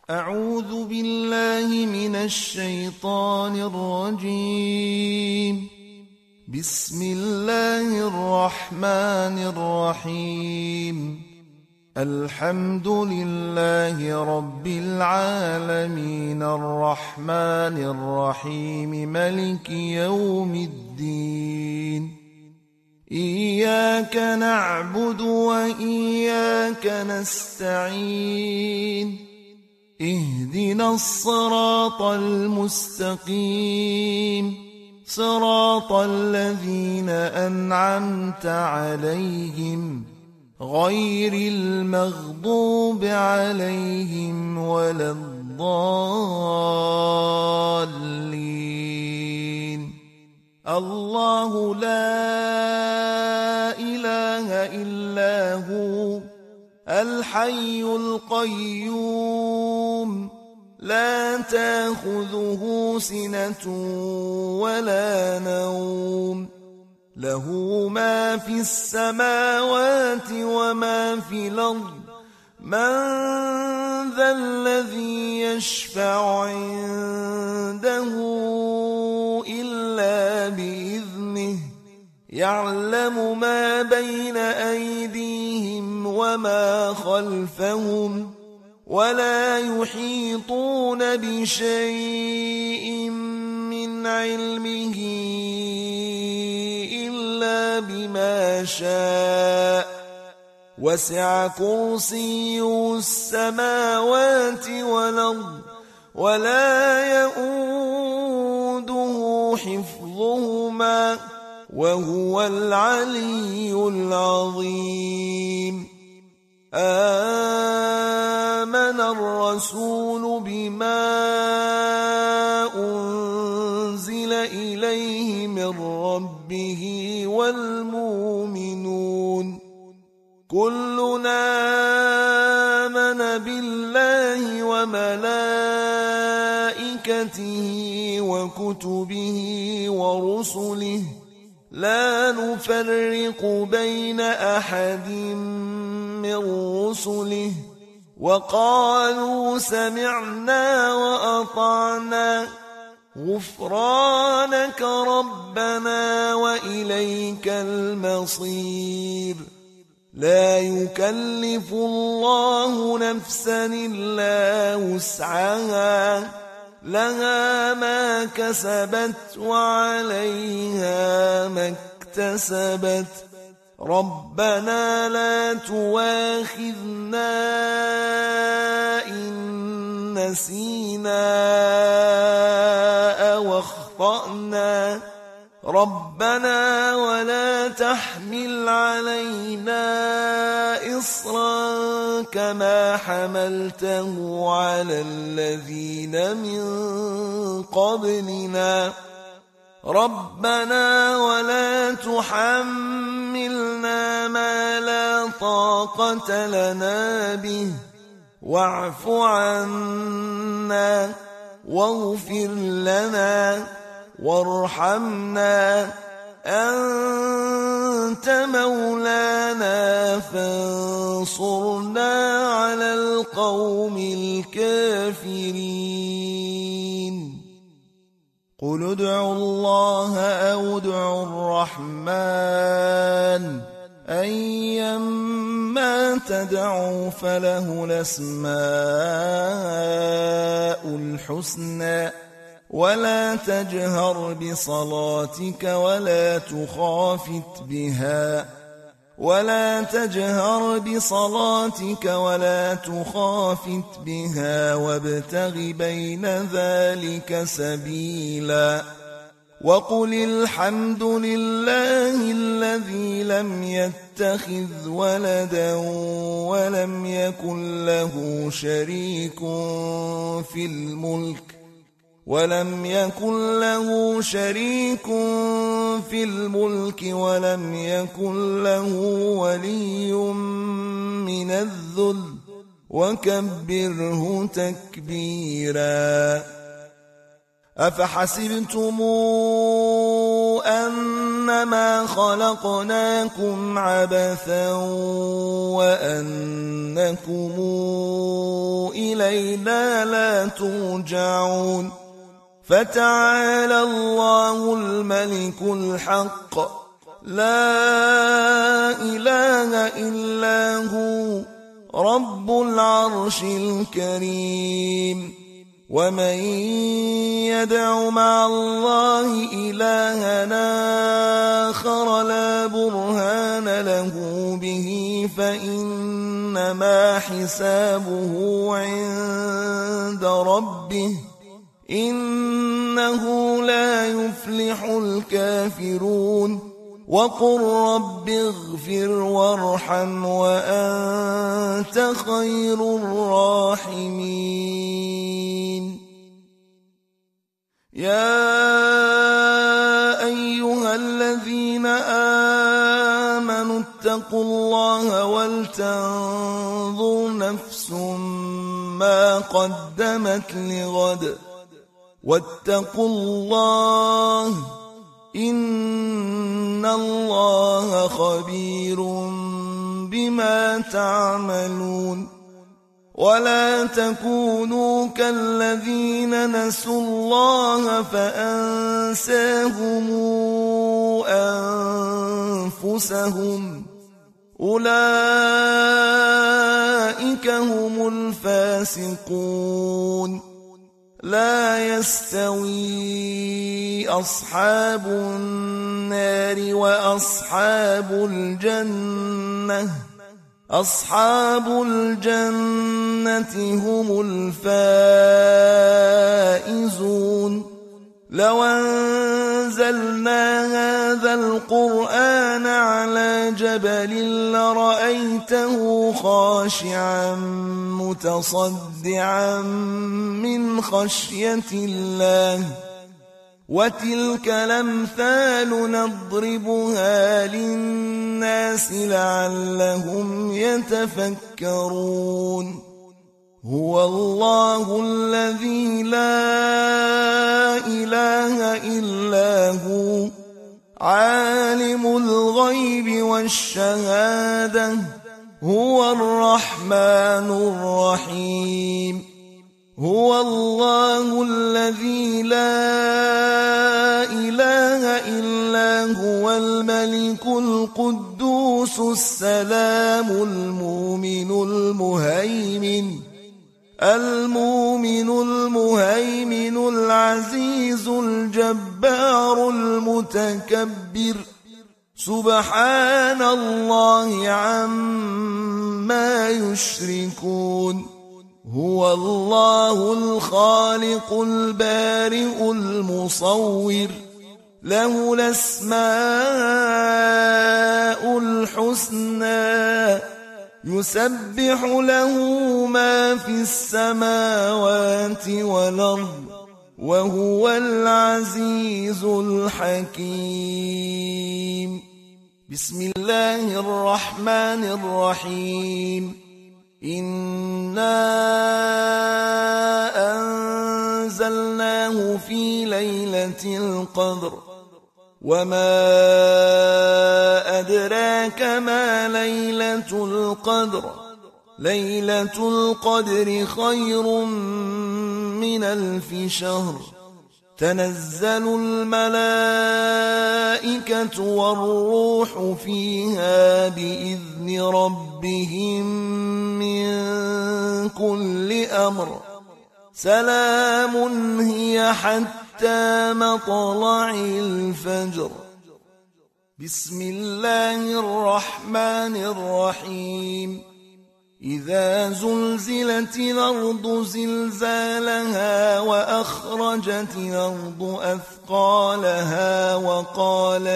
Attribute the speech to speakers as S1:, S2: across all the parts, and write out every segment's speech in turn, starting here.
S1: أعوذ بالله من الشيطان الرجيم. بسم الله الرحمن الرحيم. الحمد لله رب العالمين الرحمن الرحيم ملك يوم الدين. إياك نعبد وإياك نستعين. اهدنا الصراط المستقيم صراط الذين أنعمت عليهم غير المغضوب عليهم ولا الضالين. الله لا إله إلا هو الحي القيوم لا تأخذه سنة ولا نوم له ما في السماوات وما في الأرض. من ذا الذي يشفع عنده إلا بإذنه يعلم ما بين أيديهم وما خلفهم ولا يحيطون بشيء من علمه إلا بما شاء. وسع كرسيه السماوات والأرض ولا يؤوده حفظهما وهو العلي العظيم. آمن الرسول بما أنزل إليه من ربه والمؤمنون كلنا آمن بالله وملائكته وكتبه ورسله لا نفرق بين أحد من رسله وقالوا سمعنا وأطعنا غفرانك ربنا وإليك المصير. لا يكلف الله نفسا إلا وسعها لها ما كسبت وعليها ما اكتسبت. ربنا لا تواخذنا إن نسينا أو أخطأنا. ربنا ولا تحمل علينا إصرا كما حملته على الذين من قبلنا. ربنا ولا تحملنا ما لا طاقة لنا به واعف عنا واغفر لنا وارحمنا أنت مولانا فانصرنا على القوم الكافرين. قل ادعوا الله أو ادعوا الرحمن أيما تدعوا فله الأسماء الحسنى. ولا تجهر بصلاتك ولا تخافت بها وابتغ بين ذلك سبيلا. وقل الحمد لله الذي لم يتخذ ولدا ولم يكن له شريك في الملك ولم يكن له ولي من الذل وكبره تكبيرا. أفحسبتم أن أنما خلقناكم عبثا وأنكم إلينا لا ترجعون فتعالى الله الملك الحق لا إله إلا هو رب العرش الكريم ومن يدع مع الله إلهنا آخر لا برهان له به فإنما حسابه عند ربه إنه لا يفلح الكافرون وقل رب اغفر وارحم وأنت خير الراحمين يا أيها الذين آمنوا اتقوا الله ولتنظر نفس ما قدمت لغد واتقوا الله إن الله خبير بما تعملون ولا تكونوا كالذين نسوا الله فأنساهم أنفسهم أولئك هم الفاسقون لا يستوي أصحاب النار وأصحاب الجنة أصحاب الجنة هم الفائزون لو أنزلنا هذا القرآن على جبل لرأيته خاشعا متصدعا من خشية الله وتلك الأمثال نضربها للناس لعلهم يتفكرون هو الله الذي لا إله إلا هو عالم الغيب والشهادة هو الرحمن الرحيم هو الله الذي لا إله إلا هو الملك القدوس السلام المؤمن المهيمن العزيز الجبار المتكبر سبحان الله عما يشركون هو الله الخالق البارئ المصور له الأسماء الحسنى يسبح له ما في السماوات والأرض وهو العزيز الحكيم بسم الله الرحمن الرحيم إنا أنزلناه في ليلة القدر وما أدراك ما ليلة القدر ليلة القدر خير من 1000 شهر تنزل الملائكة والروح فيها بإذن ربهم من كل أمر سلام هي حتى مطلع الفجر بسم الله الرحمن الرحيم إذا زلزلت الأرض زلزالها وأخرجت الأرض أثقالها وقال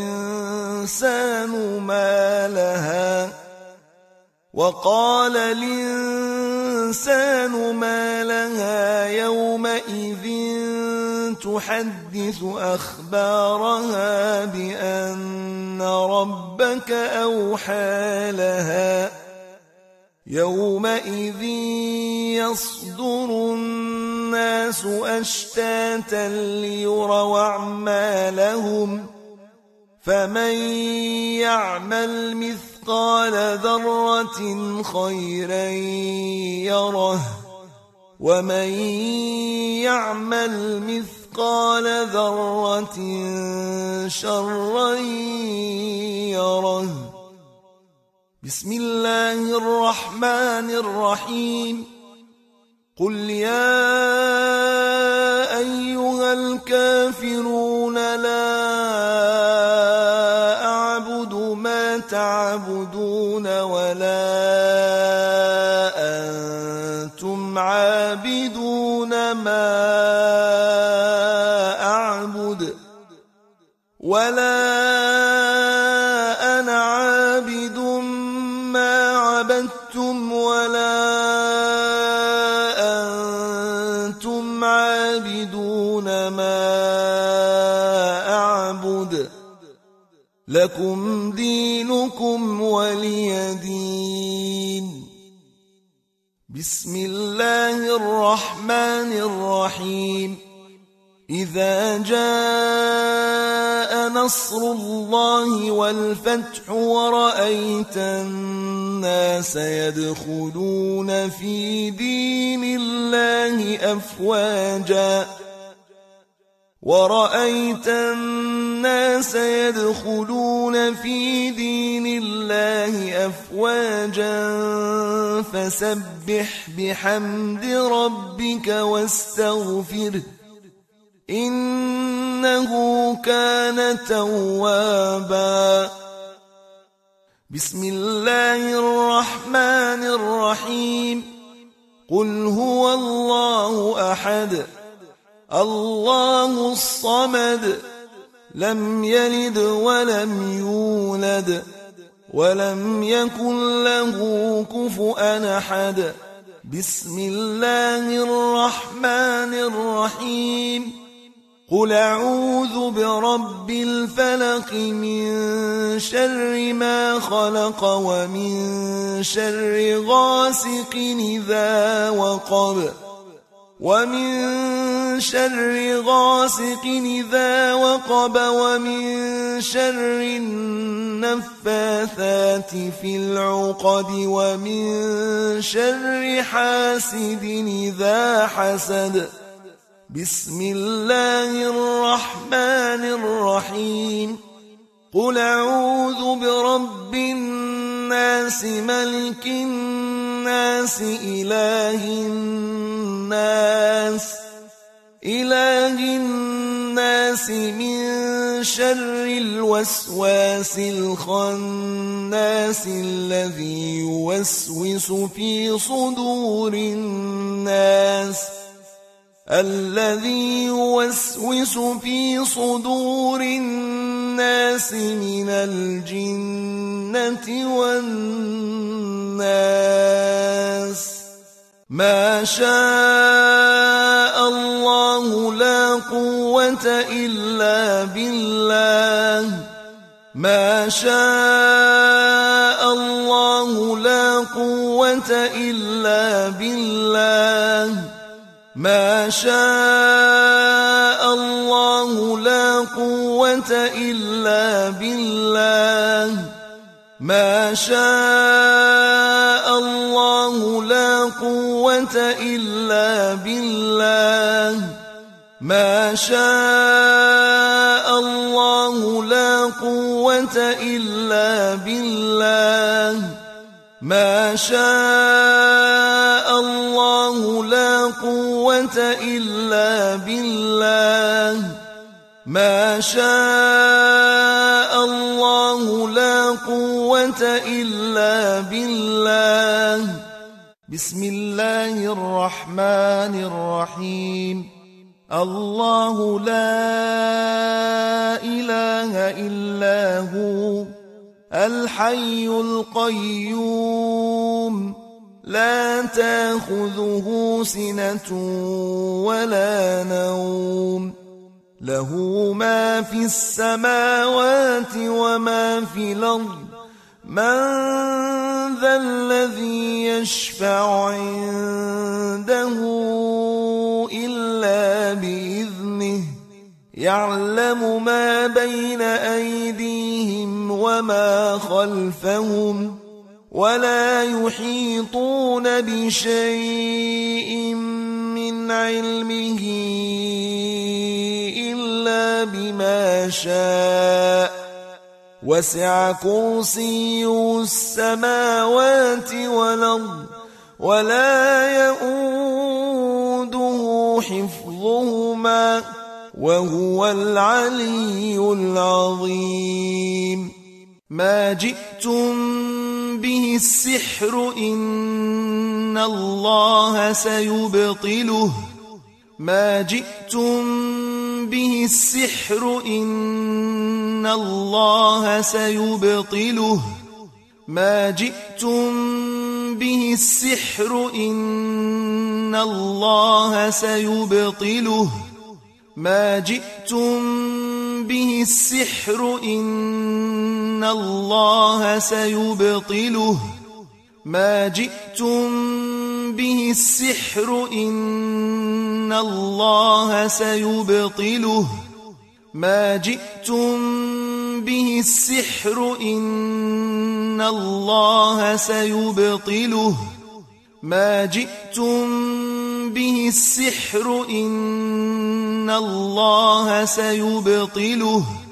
S1: الإنسان ما لها يومئذ تحدث أخبارها بأن ربك أوحى لها يومئذ يصدر الناس أشتاتا ليروا أعمالهم فمن يعمل مثقال ذرة خيرا يره ومن يعمل مثقال ذرة شرا يره. بسم الله الرحمن الرحيم. قل يا أيها الكافرون لا أعبد ما تعبدون ولا أنتم عابدون ما أعبد ولا أنا عابد ما عبدتم ولا أنتم عابدون ما أعبد لكم دينكم ولي دين. بسم الله الرحمن الرحيم. إذا جاء نصر الله والفتح ورأيت الناس يدخلون في دين الله أفواجا ورأيت الناس يدخلون في دين الله أفواجا فسبح بحمد ربك واستغفره إنه كان توابا. بسم الله الرحمن الرحيم. قل هو الله أحد الله الصمد لم يلد ولم يولد ولم يكن له كفؤا أحد. بسم الله الرحمن الرحيم. قل أعوذ برب الفلق من شر ما خلق ومن شر غاسق إذا وقب ومن شر غاسق إذا وقب ومن شر النفاثات في العقد ومن شر حاسد إذا حسد. بسم الله الرحمن الرحيم. قل أعوذ برب الناس ملك الناس إله الناس من شر الوسواس الخناس الذي يوسوس في صدور الناس من الجنة والناس. ما شاء الله لا قوة إلا بالله. ما شاء الله لا قوة إلا بالله. ما شاء الله لا قوة إلا بالله. ما شاء الله لا قوة إلا بالله. ما شاء الله لا قوة إلا بالله. ما شاء الله لا قوة إلا بالله. ما شاء الله لا قوة إلا بالله. بسم الله الرحمن الرحيم. الله لا إله إلا هو الحي القيوم لا تأخذه سنة ولا نوم له ما في السماوات وما في الأرض من ذا الذي يشفع عنده إلا بإذنه يعلم ما بين أيديهم وما خلفهم ولا يحيطون بشيء من علمه إلا بما شاء وسع كرسيه السماوات والأرض ولا يئوده حفظهما وهو العلي العظيم ما جئتم به السحر إن الله سيبطله ما جئتم به السحر إن الله سيبطله ما جئتم به السحر إن الله سيبطله ما جئتم به السحر إن الله سيبطله ما جئتم به السحر إن الله سيبطله ما جئتم به السحر إن الله سيبطله ما جئتم به السحر إن الله سيبطله